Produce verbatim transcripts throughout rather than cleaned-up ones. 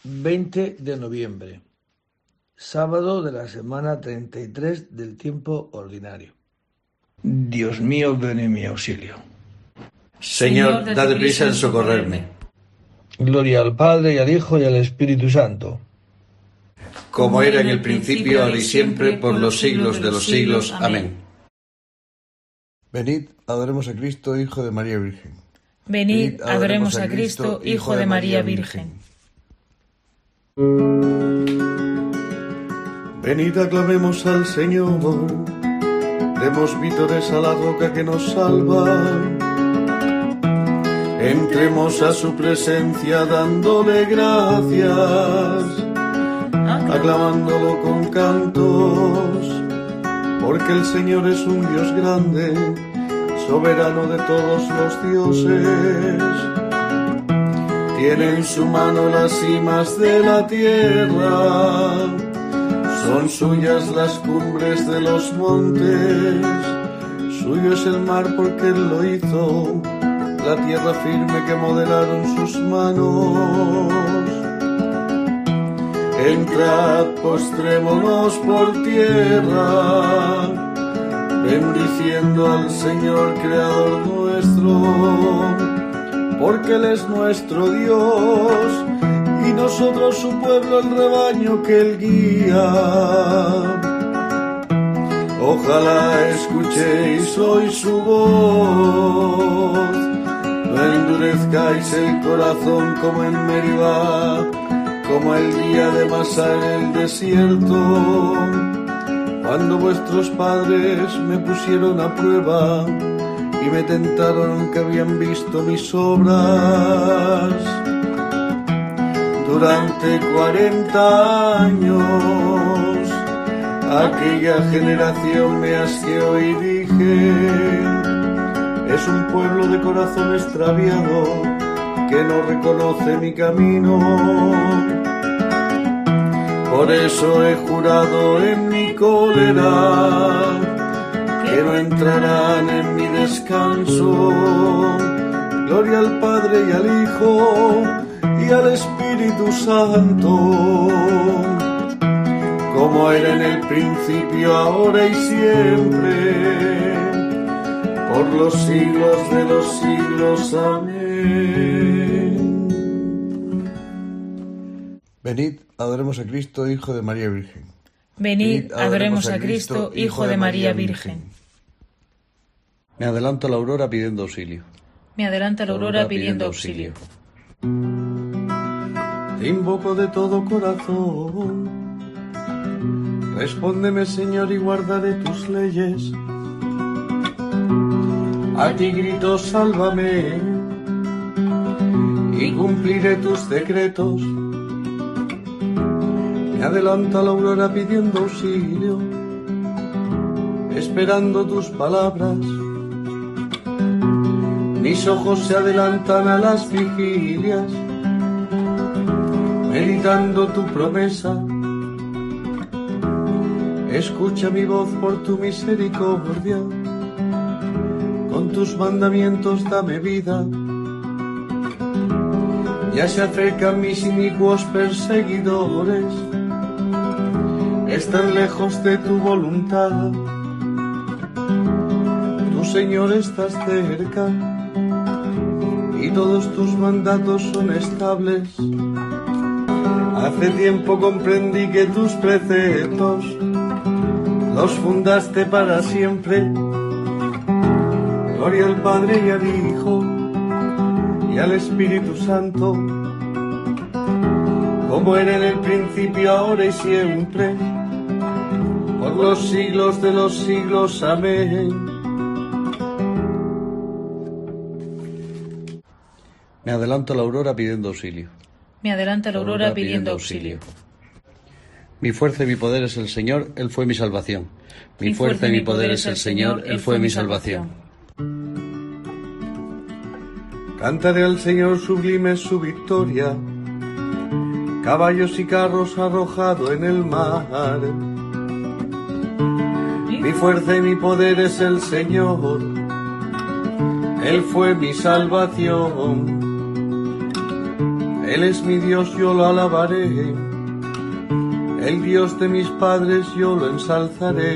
veinte de noviembre, sábado de la semana treinta y tres del tiempo ordinario. Dios mío, ven en mi auxilio. Señor, date prisa en socorrerme. Gloria al Padre, y al Hijo, y al Espíritu Santo. Como era en el principio, ahora y siempre, por los siglos de los siglos. Amén. Venid, adoremos a Cristo, Hijo de María Virgen. Venid, adoremos a Cristo, Hijo de María Virgen. Venid, aclamemos al Señor, demos vítores a la roca que nos salva. Entremos a su presencia dándole gracias, aclamándolo con cantos, porque el Señor es un Dios grande, soberano de todos los dioses. Tiene en su mano las cimas de la tierra, son suyas las cumbres de los montes, suyo es el mar porque Él lo hizo, la tierra firme que modelaron sus manos. Entrad, postrémonos por tierra, bendiciendo al Señor Creador nuestro, porque Él es nuestro Dios, y nosotros su pueblo, el rebaño que Él guía. Ojalá escuchéis hoy su voz, no endurezcáis el corazón como en Meribá, como el día de Masá en el desierto, cuando vuestros padres me pusieron a prueba y me tentaron aunque habían visto mis obras. Durante cuarenta años aquella generación me asqueó y dije: es un pueblo de corazón extraviado que no reconoce mi camino. Por eso he jurado en mi cólera que no entrarán en mi descanso. Gloria al Padre y al Hijo y al Espíritu Santo, como era en el principio, ahora y siempre, por los siglos de los siglos. Amén. Venid, adoremos a Cristo, Hijo de María Virgen. Venid, adoremos a Cristo, Hijo de María Virgen. Me adelanto a la aurora pidiendo auxilio. Me adelanta la aurora pidiendo auxilio. Te invoco de todo corazón, respóndeme, Señor, y guardaré tus leyes. A ti grito, sálvame, y cumpliré tus decretos. Me adelanta la aurora pidiendo auxilio, esperando tus palabras. Mis ojos se adelantan a las vigilias, meditando tu promesa. Escucha mi voz por tu misericordia, con tus mandamientos dame vida. Ya se acercan mis inicuos perseguidores, están lejos de tu voluntad. Tú, Señor, estás cerca, y todos tus mandatos son estables. Hace tiempo comprendí que tus preceptos los fundaste para siempre. Gloria al Padre y al Hijo y al Espíritu Santo, como era en el principio, ahora y siempre, por los siglos de los siglos. Amén. Me adelanto a la aurora pidiendo auxilio. Me adelanta la aurora pidiendo auxilio. Mi fuerza y mi poder es el Señor, Él fue mi salvación. Mi fuerza y mi poder es el Señor, Él fue mi salvación. Cantaré al Señor, sublime es su victoria, caballos y carros arrojado en el mar. Mi fuerza y mi poder es el Señor, Él fue mi salvación. Él es mi Dios, yo lo alabaré. El Dios de mis padres, yo lo ensalzaré.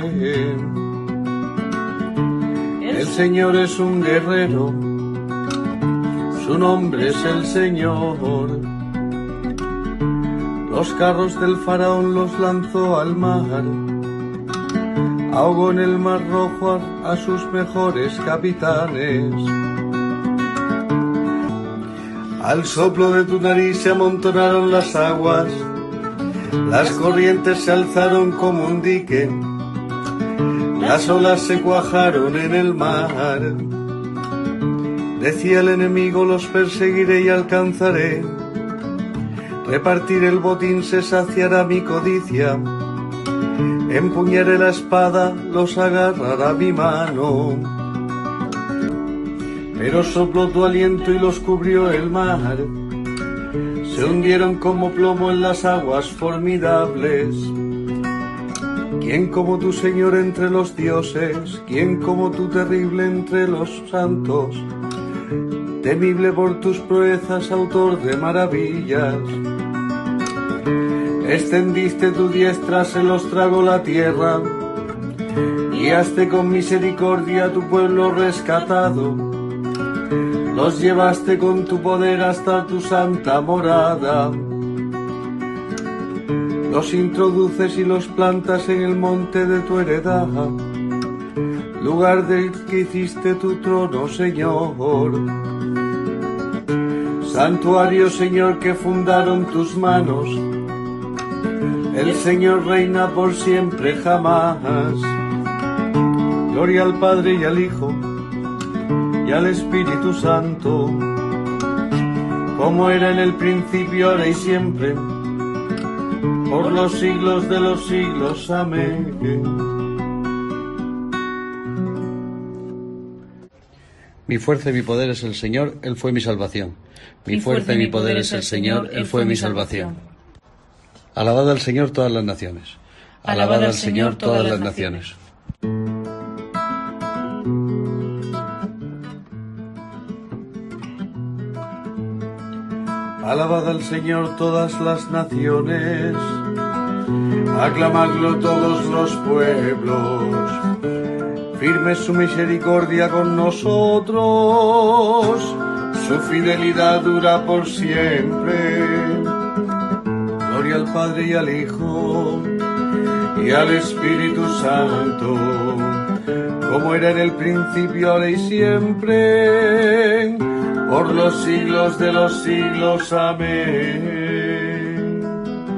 El Señor es un guerrero, su nombre es el Señor. Los carros del faraón los lanzó al mar, ahogó en el mar rojo a, a sus mejores capitanes. Al soplo de tu nariz se amontonaron las aguas, las corrientes se alzaron como un dique, las olas se cuajaron en el mar. Decía el enemigo, los perseguiré y alcanzaré, repartir el botín se saciará mi codicia, empuñaré la espada, los agarrará mi mano. Pero sopló tu aliento y los cubrió el mar, se hundieron como plomo en las aguas formidables. ¿Quién como tu Señor entre los dioses? ¿Quién como tú terrible entre los santos? Temible por tus proezas, autor de maravillas. Extendiste tu diestra, se los tragó la tierra, guiaste con misericordia a tu pueblo rescatado. Los llevaste con tu poder hasta tu santa morada. Los introduces y los plantas en el monte de tu heredad, lugar del que hiciste tu trono, Señor. Santuario, Señor, que fundaron tus manos. El Señor reina por siempre, jamás. Gloria al Padre y al Hijo y al Espíritu Santo, como era en el principio, ahora y siempre, por los siglos de los siglos. Amén. Mi fuerza y mi poder es el Señor, Él fue mi salvación. Mi fuerza y mi poder es el Señor, Él fue mi salvación. Alabad al Señor todas las naciones. Alabad al Señor todas las naciones. Alabad al Señor todas las naciones, aclamadlo todos los pueblos. Firme su misericordia con nosotros, su fidelidad dura por siempre. Gloria al Padre y al Hijo y al Espíritu Santo, como era en el principio, ahora y siempre, por los siglos de los siglos. Amén.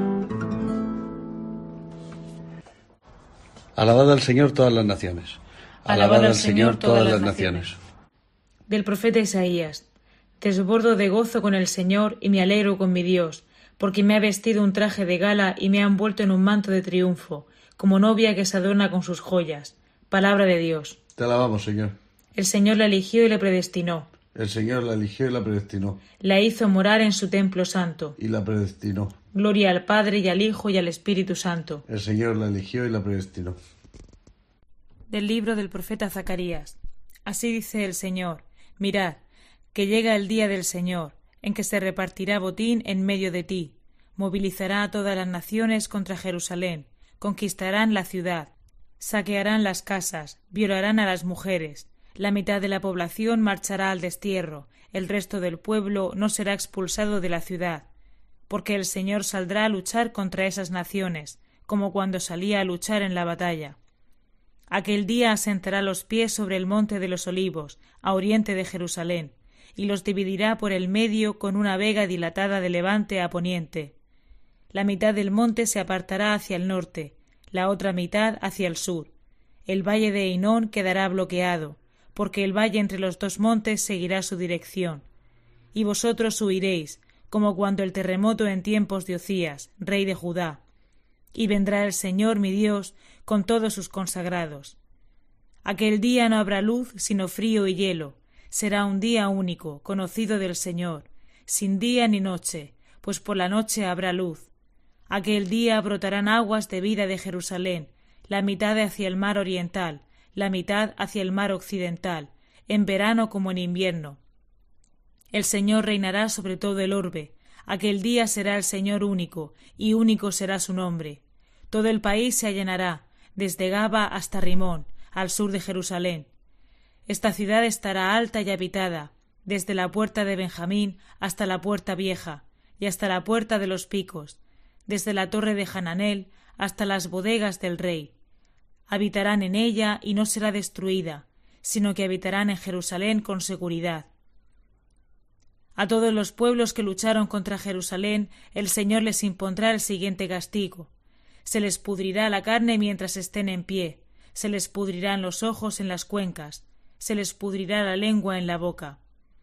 Alabad al Señor todas las naciones. Alabad al Señor todas las naciones. Del profeta Isaías. Desbordo de gozo con el Señor y me alegro con mi Dios, porque me ha vestido un traje de gala y me ha envuelto en un manto de triunfo, como novia que se adorna con sus joyas. Palabra de Dios. Te alabamos, Señor. El Señor la eligió y la predestinó. El Señor la eligió y la predestinó. La hizo morar en su templo santo. Y la predestinó. Gloria al Padre y al Hijo y al Espíritu Santo. El Señor la eligió y la predestinó. Del libro del profeta Zacarías. Así dice el Señor: mirad, que llega el día del Señor, en que se repartirá botín en medio de ti. Movilizará a todas las naciones contra Jerusalén, conquistarán la ciudad, saquearán las casas, violarán a las mujeres. La mitad de la población marchará al destierro, el resto del pueblo no será expulsado de la ciudad, porque el Señor saldrá a luchar contra esas naciones, como cuando salía a luchar en la batalla. Aquel día asentará los pies sobre el monte de los olivos, a oriente de Jerusalén, y los dividirá por el medio con una vega dilatada de levante a poniente. La mitad del monte se apartará hacia el norte, la otra mitad hacia el sur. El valle de Hinón quedará bloqueado, porque el valle entre los dos montes seguirá su dirección. Y vosotros huiréis, como cuando el terremoto en tiempos de Ocías, rey de Judá. Y vendrá el Señor mi Dios con todos sus consagrados. Aquel día no habrá luz sino frío y hielo. Será un día único, conocido del Señor, sin día ni noche, pues por la noche habrá luz. Aquel día brotarán aguas de vida de Jerusalén, la mitad hacia el mar oriental, la mitad hacia el mar occidental, en verano como en invierno. El Señor reinará sobre todo el orbe, Aquel día será el Señor único, y único será su nombre. Todo el país se allanará, desde Gaba hasta Rimón, al sur de Jerusalén. Esta ciudad estará alta y habitada, desde la puerta de Benjamín hasta la puerta vieja, y hasta la puerta de los picos, desde la torre de Hananel hasta las bodegas del rey. Habitarán en ella y no será destruida, sino que habitarán en Jerusalén con seguridad. A todos los pueblos que lucharon contra Jerusalén, el Señor les impondrá el siguiente castigo. Se les pudrirá la carne mientras estén en pie, se les pudrirán los ojos en las cuencas, se les pudrirá la lengua en la boca.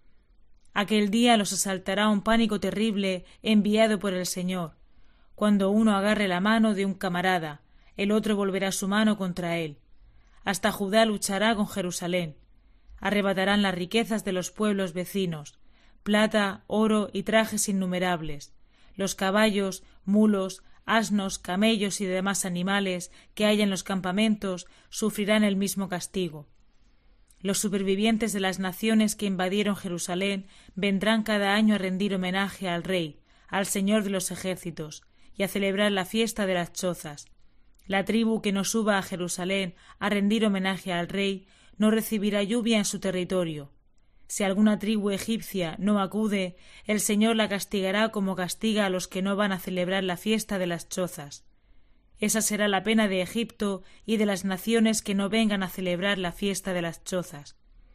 Aquel día los asaltará un pánico terrible enviado por el Señor. Cuando uno agarre la mano de un camarada, el otro volverá su mano contra él. Hasta Judá luchará con Jerusalén. Arrebatarán las riquezas de los pueblos vecinos, plata, oro y trajes innumerables. Los caballos, mulos, asnos, camellos y demás animales que hay en los campamentos sufrirán el mismo castigo. Los supervivientes de las naciones que invadieron Jerusalén vendrán cada año a rendir homenaje al Rey, al Señor de los ejércitos, y a celebrar la fiesta de las chozas. La tribu que no suba a Jerusalén a rendir homenaje al Rey no recibirá lluvia en su territorio. Si alguna tribu egipcia no acude, el Señor la castigará como castiga a los que no van a celebrar la fiesta de las chozas. Esa será la pena de Egipto y de las naciones que no vengan a celebrar la fiesta de las chozas.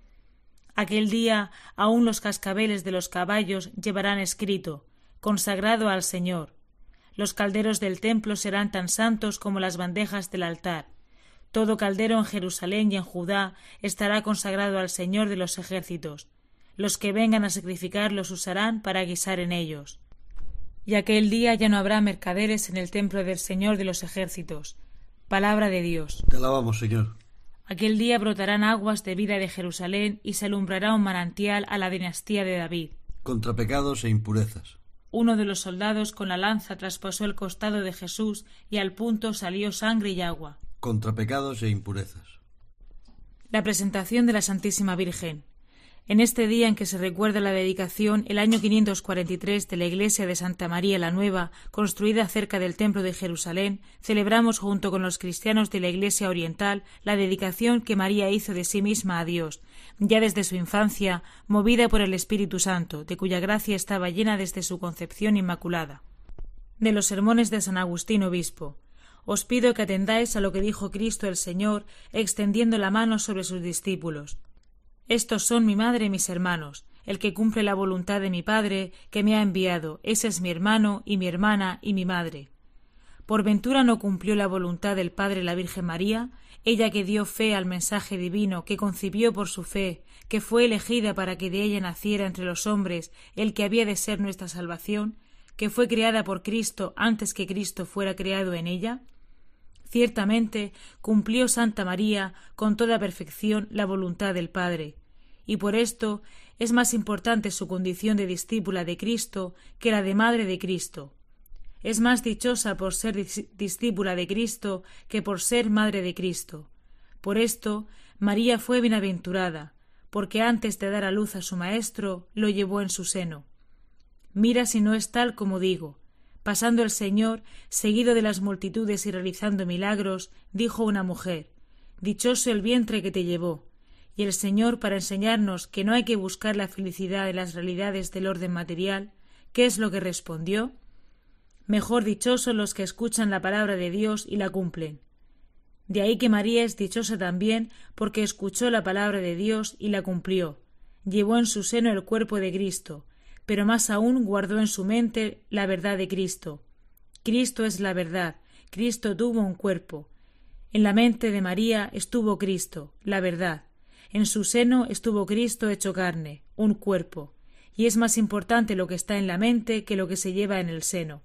Aquel día aún los cascabeles de los caballos llevarán escrito: consagrado al Señor. Los calderos del templo serán tan santos como las bandejas del altar. Todo caldero en Jerusalén y en Judá estará consagrado al Señor de los ejércitos. Los que vengan a sacrificar los usarán para guisar en ellos. Y aquel día ya no habrá mercaderes en el templo del Señor de los ejércitos. Palabra de Dios. Te alabamos, Señor. Aquel día brotarán aguas de vida de Jerusalén y se alumbrará un manantial a la dinastía de David. Contra pecados e impurezas. Uno de los soldados con la lanza traspasó el costado de Jesús y al punto salió sangre y agua. Contra pecados e impurezas. La presentación de la Santísima Virgen. En este día en que se recuerda la dedicación, el año quinientos cuarenta y tres, de la iglesia de Santa María la Nueva, construida cerca del Templo de Jerusalén, celebramos junto con los cristianos de la Iglesia Oriental la dedicación que María hizo de sí misma a Dios, ya desde su infancia, movida por el Espíritu Santo, de cuya gracia estaba llena desde su concepción inmaculada. De los sermones de San Agustín Obispo. Os pido que atendáis a lo que dijo Cristo el Señor, extendiendo la mano sobre sus discípulos. Estos son mi madre y mis hermanos. El que cumple la voluntad de mi Padre, que me ha enviado, ese es mi hermano y mi hermana y mi madre. ¿Por ventura no cumplió la voluntad del Padre la Virgen María, ella que dio fe al mensaje divino, que concibió por su fe, que fue elegida para que de ella naciera entre los hombres el que había de ser nuestra salvación, que fue creada por Cristo antes que Cristo fuera creado en ella? Ciertamente cumplió Santa María con toda perfección la voluntad del Padre, y por esto es más importante su condición de discípula de Cristo que la de madre de Cristo. Es más dichosa por ser discípula de Cristo que por ser madre de Cristo. Por esto María fue bienaventurada, porque antes de dar a luz a su Maestro lo llevó en su seno. Mira si no es tal como digo. Pasando el Señor, seguido de las multitudes y realizando milagros, dijo una mujer: dichoso el vientre que te llevó. Y el Señor, para enseñarnos que no hay que buscar la felicidad en las realidades del orden material, ¿qué es lo que respondió? Mejor dichosos los que escuchan la palabra de Dios y la cumplen. De ahí que María es dichosa también porque escuchó la palabra de Dios y la cumplió. Llevó en su seno el cuerpo de Cristo, pero más aún guardó en su mente la verdad de Cristo. Cristo es la verdad, Cristo tuvo un cuerpo. En la mente de María estuvo Cristo, la verdad. En su seno estuvo Cristo hecho carne, un cuerpo. Y es más importante lo que está en la mente que lo que se lleva en el seno.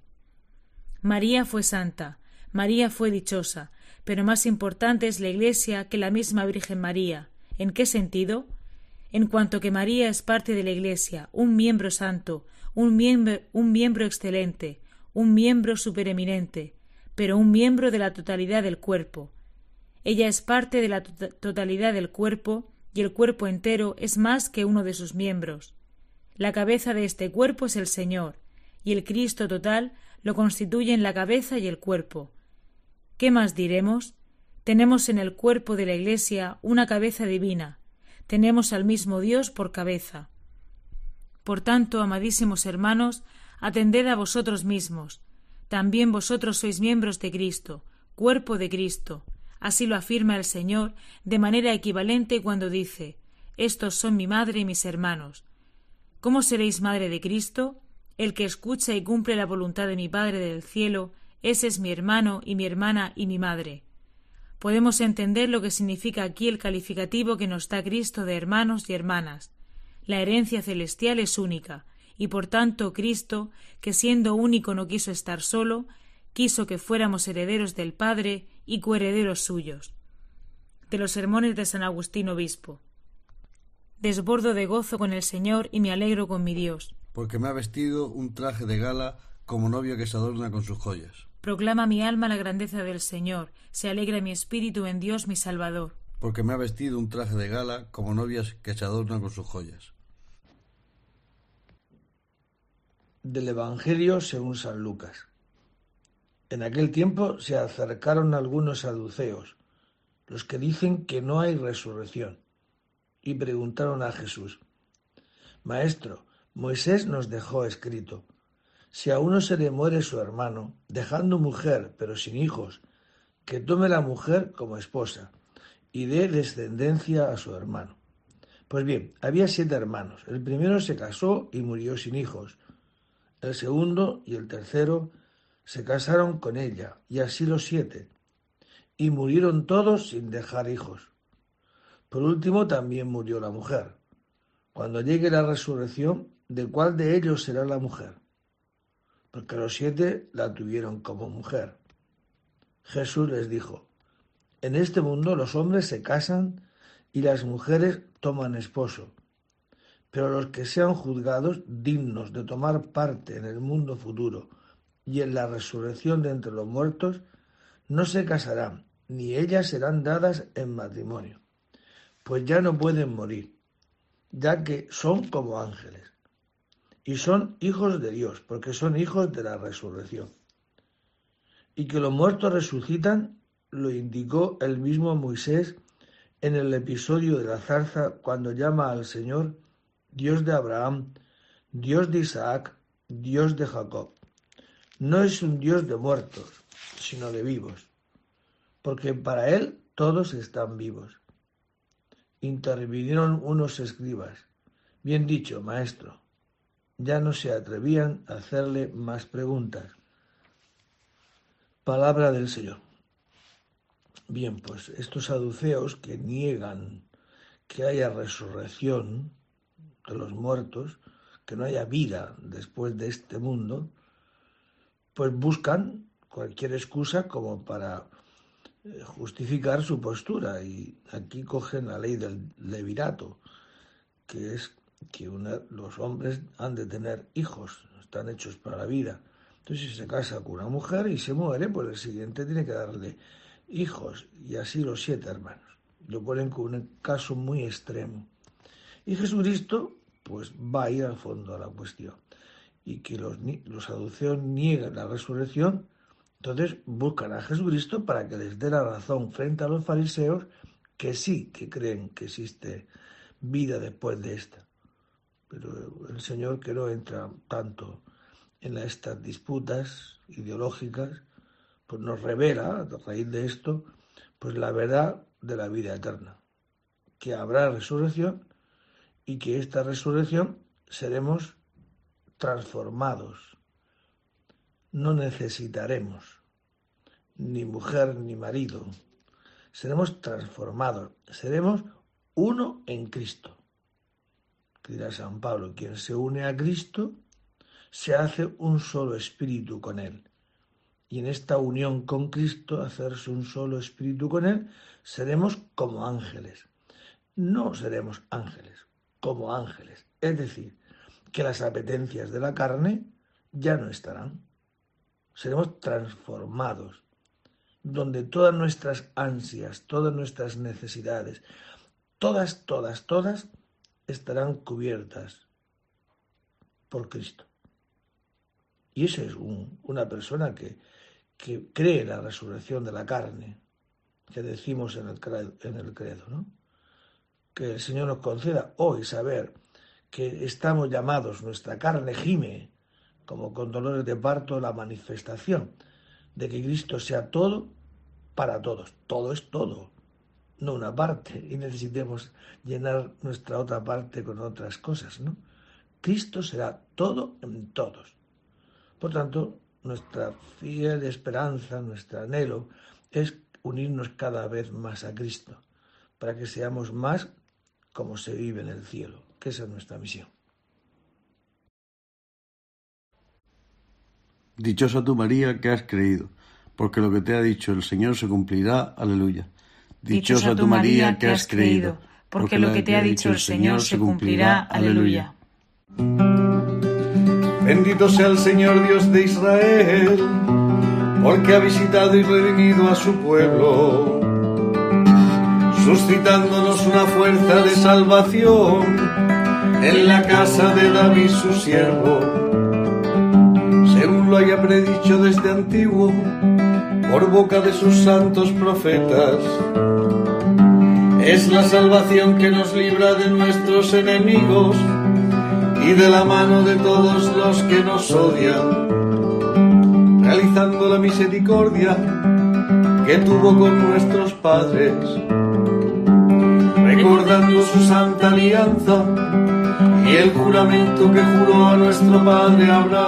María fue santa, María fue dichosa, pero más importante es la Iglesia que la misma Virgen María. ¿En qué sentido? En cuanto que María es parte de la Iglesia, un miembro santo, un miembro, un miembro excelente, un miembro supereminente, pero un miembro de la totalidad del cuerpo. Ella es parte de la to- totalidad del cuerpo, y el cuerpo entero es más que uno de sus miembros. La cabeza de este cuerpo es el Señor, y el Cristo total lo constituyen la cabeza y el cuerpo. ¿Qué más diremos? Tenemos en el cuerpo de la Iglesia una cabeza divina, tenemos al mismo Dios por cabeza. Por tanto, amadísimos hermanos, atended a vosotros mismos. También vosotros sois miembros de Cristo, cuerpo de Cristo. Así lo afirma el Señor de manera equivalente cuando dice: estos son mi madre y mis hermanos. ¿Cómo seréis madre de Cristo? El que escucha y cumple la voluntad de mi Padre del cielo, ese es mi hermano y mi hermana y mi madre. Podemos entender lo que significa aquí el calificativo que nos da Cristo de hermanos y hermanas. La herencia celestial es única, y por tanto Cristo, que siendo único no quiso estar solo, quiso que fuéramos herederos del Padre y coherederos suyos. De los sermones de San Agustín Obispo. Desbordo de gozo con el Señor y me alegro con mi Dios. Porque me ha vestido un traje de gala como novia que se adorna con sus joyas. Proclama mi alma la grandeza del Señor, se alegra mi espíritu en Dios mi Salvador. Porque me ha vestido un traje de gala como novias que se adornan con sus joyas. Del Evangelio según San Lucas. En aquel tiempo se acercaron algunos saduceos, los que dicen que no hay resurrección, y preguntaron a Jesús: Maestro, Moisés nos dejó escrito: si a uno se le muere su hermano, dejando mujer pero sin hijos, que tome la mujer como esposa y dé descendencia a su hermano. Pues bien, había siete hermanos. El primero se casó y murió sin hijos. El segundo y el tercero se casaron con ella, y así los siete, y murieron todos sin dejar hijos. Por último también murió la mujer. Cuando llegue la resurrección, ¿de cuál de ellos será la mujer? Porque los siete la tuvieron como mujer. Jesús les dijo: en este mundo los hombres se casan y las mujeres toman esposo, pero los que sean juzgados dignos de tomar parte en el mundo futuro y en la resurrección de entre los muertos, no se casarán, ni ellas serán dadas en matrimonio, pues ya no pueden morir, ya que son como ángeles, y son hijos de Dios, porque son hijos de la resurrección. Y que los muertos resucitan, lo indicó el mismo Moisés en el episodio de la zarza, cuando llama al Señor Dios de Abraham, Dios de Isaac, Dios de Jacob. No es un Dios de muertos, sino de vivos, porque para él todos están vivos. Intervinieron unos escribas: bien dicho, maestro. Ya no se atrevían a hacerle más preguntas. Palabra del Señor. Bien, pues estos saduceos que niegan que haya resurrección de los muertos, que no haya vida después de este mundo, pues buscan cualquier excusa como para justificar su postura, y aquí cogen la ley del levirato, que es que una, los hombres han de tener hijos, están hechos para la vida. Entonces, si se casa con una mujer y se muere, pues el siguiente tiene que darle hijos, y así los siete hermanos. Lo ponen como un caso muy extremo. Y Jesucristo pues va a ir al fondo de la cuestión, y que los, los saduceos niegan la resurrección. Entonces buscan a Jesucristo para que les dé la razón frente a los fariseos, que sí que creen que existe vida después de esta. Pero el Señor, que no entra tanto en estas disputas ideológicas, pues nos revela, a raíz de esto, pues la verdad de la vida eterna, que habrá resurrección, y que esta resurrección seremos transformados. No necesitaremos ni mujer ni marido. Seremos transformados, seremos uno en Cristo. Dirá San Pablo: quien se une a Cristo se hace un solo espíritu con él. Y en esta unión con Cristo, hacerse un solo espíritu con él, seremos como ángeles. No seremos ángeles, como ángeles. Es decir, que las apetencias de la carne ya no estarán. Seremos transformados, donde todas nuestras ansias, todas nuestras necesidades, todas, todas, todas, estarán cubiertas por Cristo. Y esa es un, una persona que, que cree en la resurrección de la carne, que decimos en el credo, en el credo, ¿no? Que el Señor nos conceda hoy saber que estamos llamados, nuestra carne gime, como con dolores de parto, la manifestación de que Cristo sea todo para todos. Todo es todo, no una parte, y necesitemos llenar nuestra otra parte con otras cosas, ¿no? Cristo será todo en todos. Por tanto, nuestra fiel esperanza, nuestro anhelo, es unirnos cada vez más a Cristo, para que seamos más como se vive en el cielo, que esa es nuestra misión. Dichosa tú, María, que has creído, porque lo que te ha dicho el Señor se cumplirá. Aleluya. Dichosa tú, María, que has creído, porque lo que te ha dicho el Señor se cumplirá. Aleluya. Bendito sea el Señor Dios de Israel, porque ha visitado y redimido a su pueblo, suscitándonos una fuerza de salvación en la casa de David su siervo, según lo haya predicho desde antiguo por boca de sus santos profetas. Es la salvación que nos libra de nuestros enemigos y de la mano de todos los que nos odian, realizando la misericordia que tuvo con nuestros padres, recordando su santa alianza y el juramento que juró a nuestro padre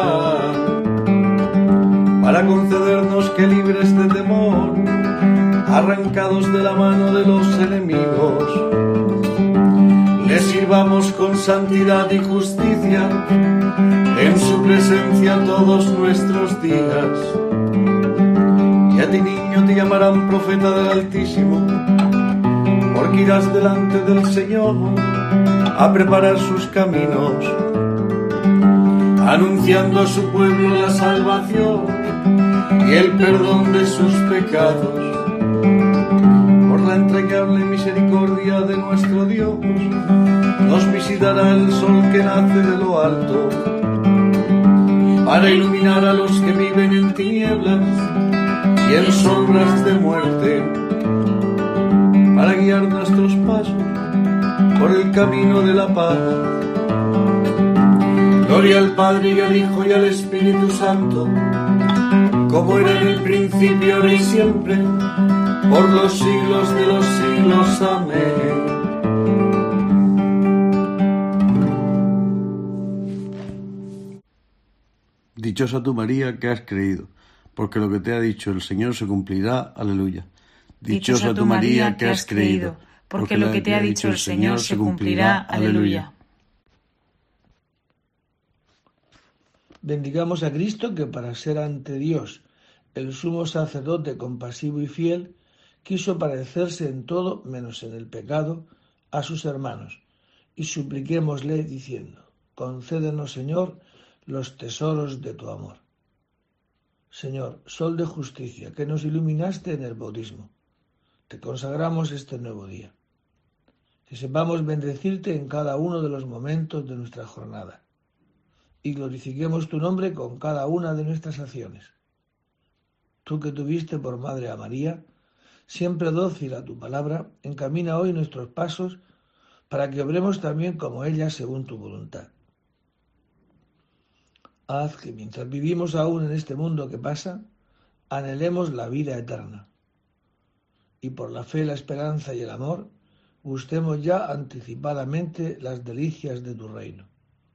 Abraham, para concedernos que, libres de temor, arrancados de la mano de los enemigos, le sirvamos con santidad y justicia en su presencia todos nuestros días. Y a ti, niño, te llamarán profeta del Altísimo, porque irás delante del Señor a preparar sus caminos, anunciando a su pueblo la salvación y el perdón de sus pecados. Por la entrañable misericordia de nuestro Dios, nos visitará el sol que nace de lo alto, para iluminar a los que viven en tinieblas y en sombras de muerte, para guiar nuestros pasos por el camino de la paz. Gloria al Padre, y al Hijo, y al Espíritu Santo, como era en el principio, ahora y siempre, por los siglos de los siglos. Amén. Dichosa tú, María, que has creído, porque lo que te ha dicho el Señor se cumplirá. Aleluya. Dichosa tú, María, que has creído, porque lo que te ha dicho el Señor se cumplirá. Aleluya. Bendigamos a Cristo, que para ser ante Dios el sumo sacerdote compasivo y fiel, quiso parecerse en todo, menos en el pecado, a sus hermanos, y supliquémosle diciendo: concédenos, Señor, los tesoros de tu amor. Señor, sol de justicia, que nos iluminaste en el bautismo, te consagramos este nuevo día. Que sepamos bendecirte en cada uno de los momentos de nuestra jornada, y glorifiquemos tu nombre con cada una de nuestras acciones. Tú, que tuviste por madre a María, siempre dócil a tu palabra, encamina hoy nuestros pasos para que obremos también como ella según tu voluntad. Haz que mientras vivimos aún en este mundo que pasa, anhelemos la vida eterna, y por la fe, la esperanza y el amor, gustemos ya anticipadamente las delicias de tu reino.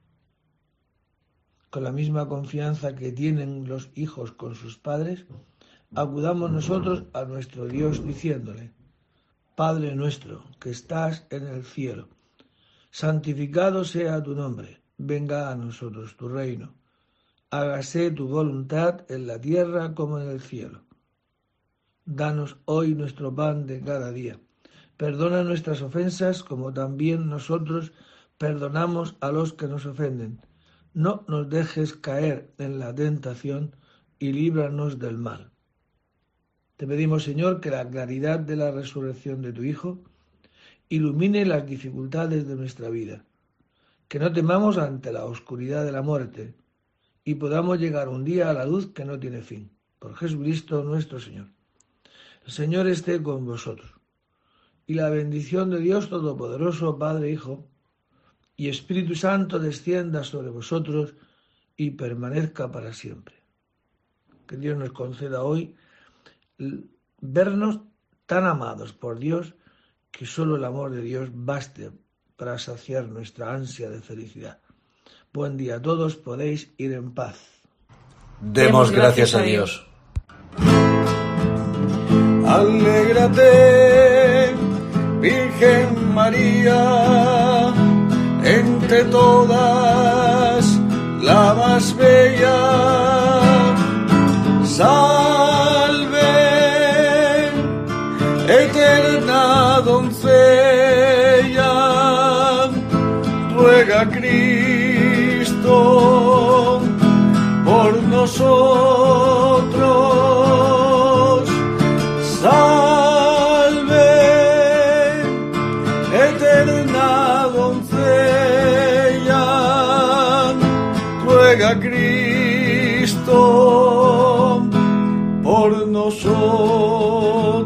Con la misma confianza que tienen los hijos con sus padres, acudamos nosotros a nuestro Dios diciéndole: Padre nuestro, que estás en el cielo, santificado sea tu nombre, venga a nosotros tu reino, hágase tu voluntad en la tierra como en el cielo. Danos hoy nuestro pan de cada día, perdona nuestras ofensas como también nosotros perdonamos a los que nos ofenden. No nos dejes caer en la tentación y líbranos del mal. Te pedimos, Señor, que la claridad de la resurrección de tu Hijo ilumine las dificultades de nuestra vida, que no temamos ante la oscuridad de la muerte y podamos llegar un día a la luz que no tiene fin. Por Jesucristo nuestro Señor. El Señor esté con vosotros. Y la bendición de Dios Todopoderoso, Padre, Hijo y Espíritu Santo descienda sobre vosotros y permanezca para siempre. Que Dios nos conceda hoy vernos tan amados por Dios que solo el amor de Dios baste para saciar nuestra ansia de felicidad. Buen día a todos, podéis ir en paz. Demos gracias a Dios. Alégrate, Virgen María, entre todas la más bella. Salve, eterna doncella, ruega a Cristo por nosotros. Salve, eterna doncella, ruega a Cristo por nosotros.